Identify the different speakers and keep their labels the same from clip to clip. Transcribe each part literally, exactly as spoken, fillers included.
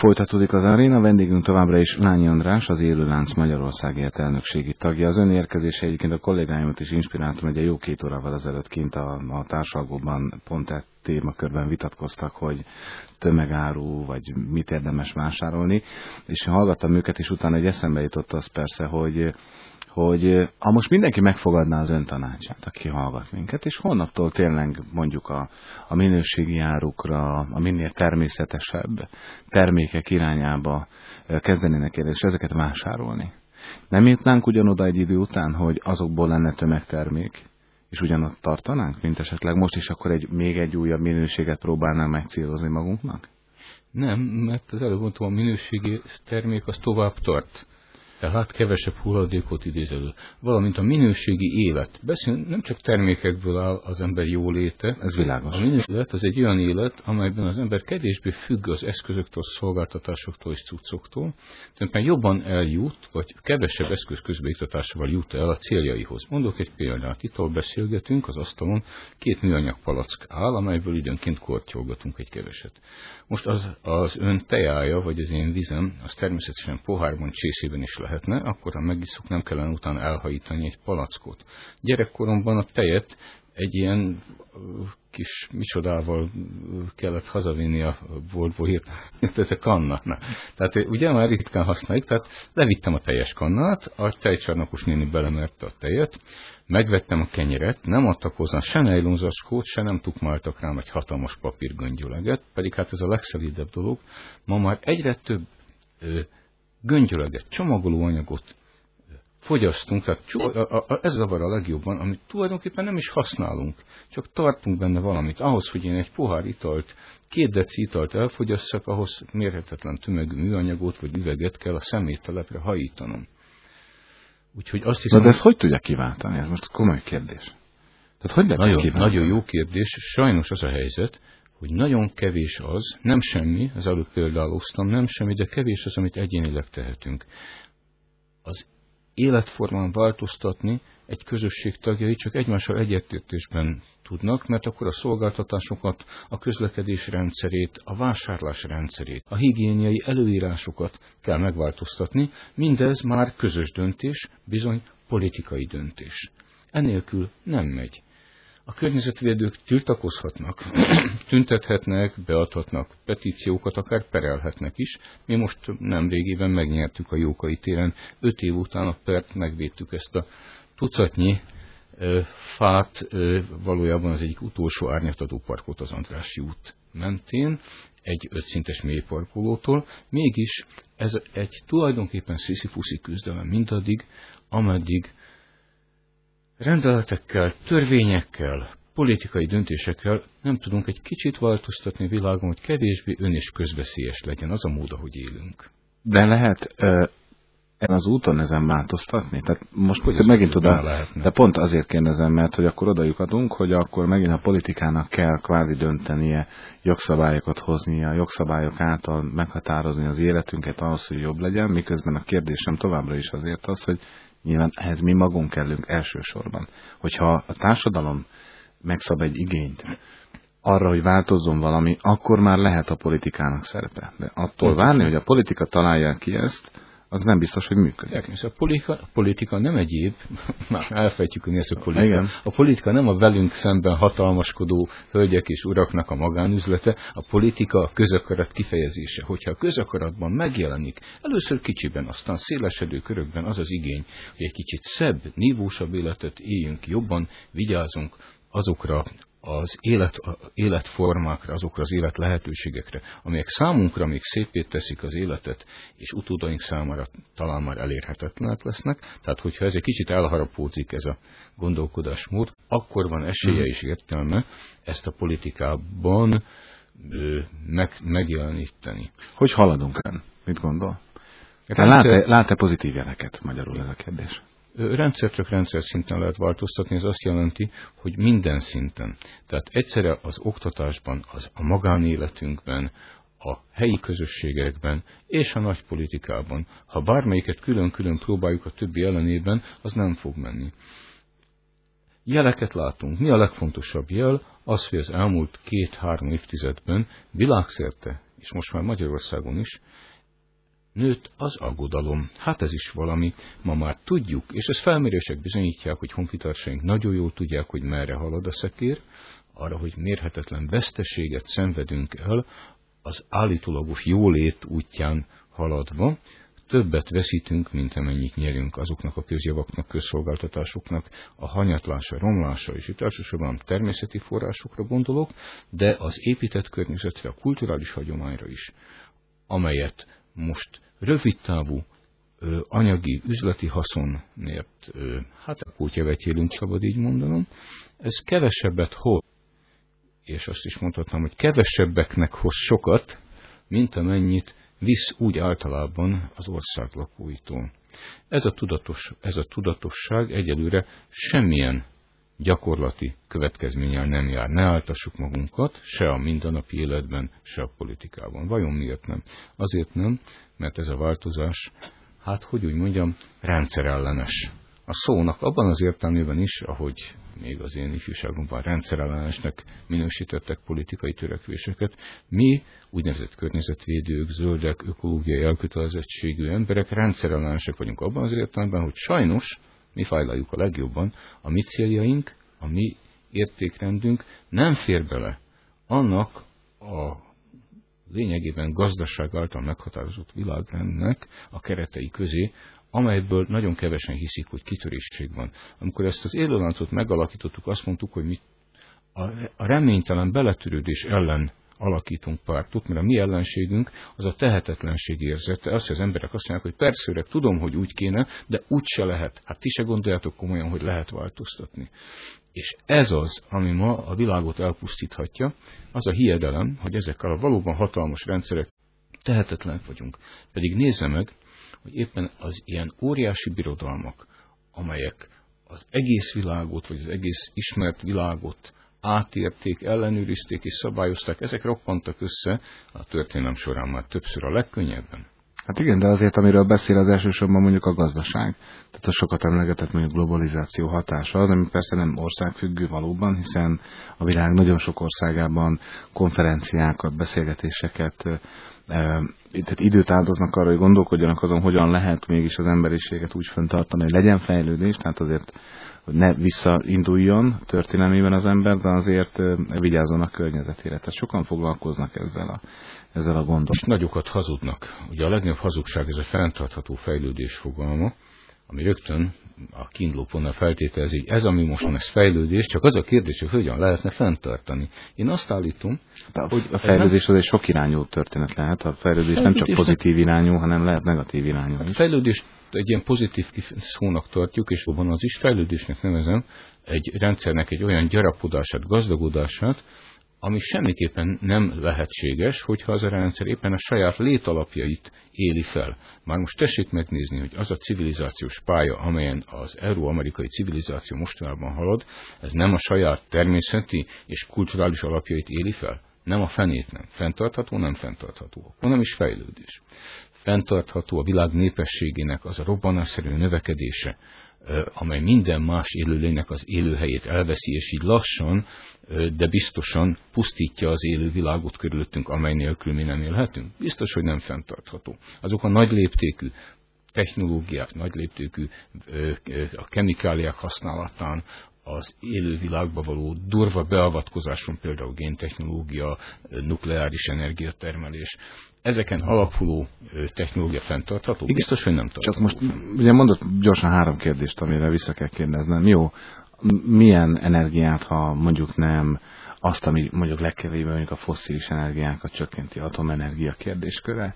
Speaker 1: Folytatódik az aréna, vendégünk továbbra is Lányi András, az Élőlánc Magyarországért elnökségi tagja. Az ön érkezése egyébként a kollégáimat is inspiráltam, hogy a jó két órával ezelőtt kint a, a társalgóban pont e témakörben vitatkoztak, hogy tömegáru, vagy mit érdemes vásárolni, és hallgattam őket, és utána egy eszembe jutott az persze, hogy hogy ha most mindenki megfogadná az ön tanácsát, aki hallgat minket, és holnaptól tényleg mondjuk a, a minőségi árukra, a minél természetesebb termékek irányába kezdenének el, és ezeket vásárolni. Nem jutnánk ugyanoda egy idő után, hogy azokból lenne tömegtermék, és ugyanott tartanánk, mint esetleg most is akkor egy, még egy újabb minőséget próbálnánk megcélozni magunknak?
Speaker 2: Nem, mert az előbb mondtam, a minőségi termék az tovább tart. Tehát kevesebb hulladékot idéz elő. Valamint a minőségi élet. Beszélünk, nem csak termékekből áll az ember jóléte.
Speaker 1: Ez világos.
Speaker 2: A minőségi élet az egy olyan élet, amelyben az ember kevésbé függ az eszközöktől, szolgáltatásoktól és cuccoktól. Tehát már jobban eljut, vagy kevesebb eszköz közbejutatásával jut el a céljaihoz. Mondok egy példát. Itt, ahol beszélgetünk, az asztalon két műanyag palack áll, amelyből időnként kortyolgatunk egy keveset. Most az, az ön tejája, vagy az én vizem, az természetesen pohárban, csészében is lehetne, akkor ha megisszuk, nem kellene utána elhajítani egy palackot. Gyerekkoromban a tejet egy ilyen uh, kis micsodával uh, kellett hazavinni a boltból hirtelen, ez a kanna. Na. Tehát ugye már ritkán használjuk, tehát levittem a teljes kannát, a tejcsarnokos néni belemerte a tejet, megvettem a kenyeret, nem adtak hozzá se nejlonzacskót, se nem tukmáltak rám egy hatalmas papírgöngyöleget, pedig hát ez a legszelídebb dolog. Ma már egyre több ö, göngyöleget, csomagolóanyagot fogyasztunk, tehát ez zavar a legjobban, amit tulajdonképpen nem is használunk, csak tartunk benne valamit. Ahhoz, hogy én egy pohár italt, két deci italt elfogyasszak, ahhoz mérhetetlen tömegű műanyagot vagy üveget kell a szeméttelepre hajítanom. Úgyhogy azt hiszem...
Speaker 1: De ezt hogy tudja kiváltani? Ez most komoly kérdés. Tehát hogy lehet
Speaker 2: nagyon, nagyon jó kérdés. Sajnos az a helyzet, hogy nagyon kevés az, nem semmi, az előbb példálóztam, nem semmi, de kevés az, amit egyénileg tehetünk. Az életformán változtatni egy közösség tagjai csak egymással egyetértésben tudnak, mert akkor a szolgáltatásokat, a közlekedés rendszerét, a vásárlás rendszerét, a higiéniai előírásokat kell megváltoztatni, mindez már közös döntés, bizony politikai döntés. Enélkül nem megy. A környezetvédők tiltakozhatnak, tüntethetnek, beadhatnak petíciókat, akár perelhetnek is. Mi most nemrégiben megnyertük a Jókai téren, öt év után a pert megvédtük ezt a tucatnyi ö, fát, ö, valójában az egyik utolsó árnyatadó parkot az Andrássy út mentén, egy ötszintes mélyparkolótól. Mégis ez egy tulajdonképpen sziszifuszi küzdelem mindaddig, ameddig rendeletekkel, törvényekkel, politikai döntésekkel nem tudunk egy kicsit változtatni a világon, hogy kevésbé ön- és közveszélyes legyen az a mód, ahogy élünk.
Speaker 1: De lehet uh, az úton ezen változtatni? Tehát most hogy megint oda, de pont azért kérdezem, mert hogy akkor oda lyukadunk, hogy akkor megint a politikának kell kvázi döntenie, jogszabályokat hoznia, jogszabályok által meghatározni az életünket ahhoz, hogy jobb legyen, miközben a kérdésem továbbra is azért az, hogy nyilván ehhez mi magunk kellünk elsősorban. Hogyha a társadalom megszab egy igényt arra, hogy változzon valami, akkor már lehet a politikának szerepe. De attól várni, hogy a politika találja ki ezt, az nem biztos, hogy működik.
Speaker 2: A politika, a politika nem egyéb, már elfejtjük, hogy ez a politika. Igen. A politika nem a velünk szemben hatalmaskodó hölgyek és uraknak a magánüzlete, a politika a közakarat kifejezése. Hogyha a közakaratban megjelenik, először kicsiben, aztán szélesedő körökben az az igény, hogy egy kicsit szebb, nívósabb életet éljünk, jobban vigyázunk azokra az élet, életformákra, azokra az élet lehetőségekre, amelyek számunkra még szépét teszik az életet, és utódaink számára talán már elérhetetlenek lesznek. Tehát, hogyha ez egy kicsit elharapódzik ez a gondolkodásmód, akkor van esélye és értelme ezt a politikában ö, meg, megjeleníteni.
Speaker 1: Hogy haladunk ön? Mit gondol? Lát-e, lát-e pozitív jeleket, magyarul ez a kérdés?
Speaker 2: Rendszer csak rendszer szinten lehet változtatni, ez azt jelenti, hogy minden szinten. Tehát egyszerre az oktatásban, az a magánéletünkben, a helyi közösségekben és a nagy politikában. Ha bármelyiket külön-külön próbáljuk a többi ellenében, az nem fog menni. Jeleket látunk. Mi a legfontosabb jel? Az, hogy az elmúlt két-három évtizedben világszerte és most már Magyarországon is, nőtt az aggodalom. Hát ez is valami, ma már tudjuk, és ez felmérések bizonyítják, hogy honfitársaink nagyon jól tudják, hogy merre halad a szekér, arra, hogy mérhetetlen veszteséget szenvedünk el az állítólagos jólét útján haladva, többet veszítünk, mint amennyit nyerünk azoknak a közjavaknak, közszolgáltatásoknak, a hanyatlása, romlása, és itt elsősorban természeti forrásokra gondolok, de az épített környezetre, a kulturális hagyományra is, amelyet most rövidtávú ö, anyagi, üzleti haszonért, ö, hát a kótyavetjélünk, szabad így mondanom, ez kevesebbet hoz, és azt is mondhatnám, hogy kevesebbeknek hoz sokat, mint amennyit visz úgy általában az ország lakóitól. Ez a, tudatos, ez a tudatosság egyelőre semmilyen gyakorlati következménnyel nem jár. Ne áltassuk magunkat, se a mindennapi életben, se a politikában. Vajon miért nem? Azért nem, mert ez a változás, hát hogy úgy mondjam, rendszerellenes. A szónak abban az értelmében is, ahogy még az én ifjúságomban rendszerellenesnek minősítettek politikai törekvéseket, mi, úgynevezett környezetvédők, zöldek, ökológiai elkötelezettségű emberek rendszerellenesek vagyunk abban az értelemben, hogy sajnos mi fájlaljuk a legjobban, a mi céljaink, a mi értékrendünk nem fér bele annak a lényegében gazdaság által meghatározott világrendnek a keretei közé, amelyből nagyon kevesen hiszik, hogy kitörésség van. Amikor ezt az élőláncot megalakítottuk, azt mondtuk, hogy mi a reménytelen beletörődés ellen alakítunk pártot, mert a mi ellenségünk az a tehetetlenség érzete. Azt, hogy az emberek azt mondják, hogy persze öreg, tudom, hogy úgy kéne, de úgy se lehet. Hát ti se gondoljátok komolyan, hogy lehet változtatni. És ez az, ami ma a világot elpusztíthatja, az a hiedelem, hogy ezekkel a valóban hatalmas rendszerek tehetetlenek vagyunk. Pedig nézze meg, hogy éppen az ilyen óriási birodalmak, amelyek az egész világot, vagy az egész ismert világot átérték, ellenőrizték és szabályozták, ezek roppantak össze a történelem során már többször a legkönnyebben.
Speaker 1: Hát igen, de azért, amiről beszél, az elsősorban mondjuk a gazdaság. Tehát a sokat emlegetett mondjuk globalizáció hatása, az, ami persze nem országfüggő valóban, hiszen a világ nagyon sok országában konferenciákat, beszélgetéseket, e, tehát időt áldoznak arra, hogy gondolkodjanak azon, hogyan lehet mégis az emberiséget úgy fenntartani, hogy legyen fejlődés, tehát azért, hogy ne visszainduljon történelmében az ember, de azért vigyázzon a környezetére. Tehát sokan foglalkoznak ezzel a, ezzel a gondot.
Speaker 2: És nagyokat hazudnak. Ugye a legnagyobb hazugság ez a fenntartható fejlődés fogalma, ami rögtön a kiindulópontnál feltételezi, hogy ez, ami most van, ez fejlődés, csak az a kérdés, hogy hogyan lehetne fenntartani. Én azt állítom,
Speaker 1: a, hogy a fejlődés az egy sok irányú történet lehet. A fejlődés nem csak pozitív irányú, hanem lehet negatív irányú is.
Speaker 2: A fejlődést egy ilyen pozitív szónak tartjuk, és van az is fejlődésnek nevezem, egy rendszernek egy olyan gyarapodását, gazdagodását, ami semmiképpen nem lehetséges, hogyha az a rendszer éppen a saját létalapjait éli fel. Már most tessék megnézni, hogy az a civilizációs pálya, amelyen az euró-amerikai civilizáció mostanában halad, ez nem a saját természeti és kulturális alapjait éli fel. Nem a fenét nem. Fenntartható, nem fenntartható. Nem is fejlődés. Fenntartható a világ népességének az a robbanásszerű növekedése, amely minden más élőlénynek az élőhelyét elveszi, és így lassan, de biztosan pusztítja az élő világot körülöttünk, amely nélkül mi nem élhetünk. Biztos, hogy nem fenntartható. Azok a nagy léptékű technológiák, nagy léptékű a kemikáliák használatán, az élővilágba való durva beavatkozáson, például géntechnológia, nukleáris energiatermelés, ezeken alapuló technológia fenntartható? Biztos, hogy nem tartható.
Speaker 1: Csak most ugye mondott gyorsan három kérdést, amire vissza kell kérdeznem. Jó, milyen energiát, ha mondjuk nem azt, ami mondjuk legkevésbé mondjuk a fosszilis energiákat csökkenti, atomenergia kérdésköre,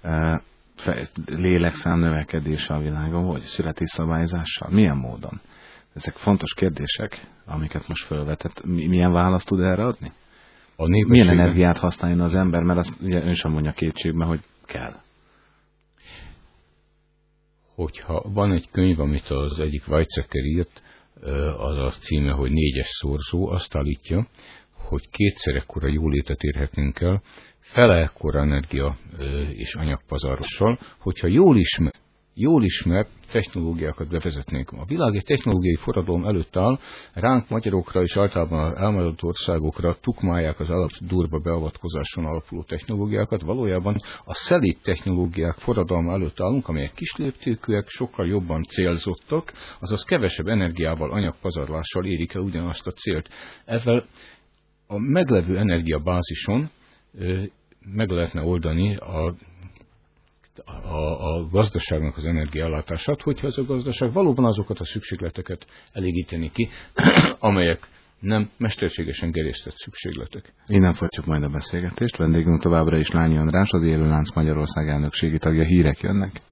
Speaker 1: lélekszám növekedése a világon, vagy születésszabályzással, milyen módon? Ezek fontos kérdések, amiket most felvetett. Milyen választ tud erre adni? A milyen energiát használjon az ember, mert azt ugye ön sem mondja kétségbe, hogy kell.
Speaker 2: Hogyha van egy könyv, amit az egyik Weizsäcker írt, az a címe, hogy négyes szorzó, azt állítja, hogy kétszer ekkora jólétet érhetünk el, fele ekkora energia és anyagpazarossal, hogyha jól ismer jól ismert technológiákat bevezetnénk. A világ egy technológiai forradalom előtt áll, ránk magyarokra és általában az elmaradott országokra tukmálják az alap durva beavatkozáson alapuló technológiákat. Valójában a szelíd technológiák forradalma előtt állunk, amelyek kisléptékűek, sokkal jobban célzottak, azaz kevesebb energiával, anyagpazarlással érik el ugyanazt a célt. Ezzel a meglevő energiabázison meg lehetne oldani a A, a gazdaságnak az energiaellátását, hogyha ez a gazdaság valóban azokat a szükségleteket elégíteni ki, amelyek nem mesterségesen gerjesztett szükségletek.
Speaker 1: Innen folytatjuk majd a beszélgetést. Vendégünk továbbra is Lányi András, az Élő Lánc Magyarország elnökségi tagja. Hírek jönnek.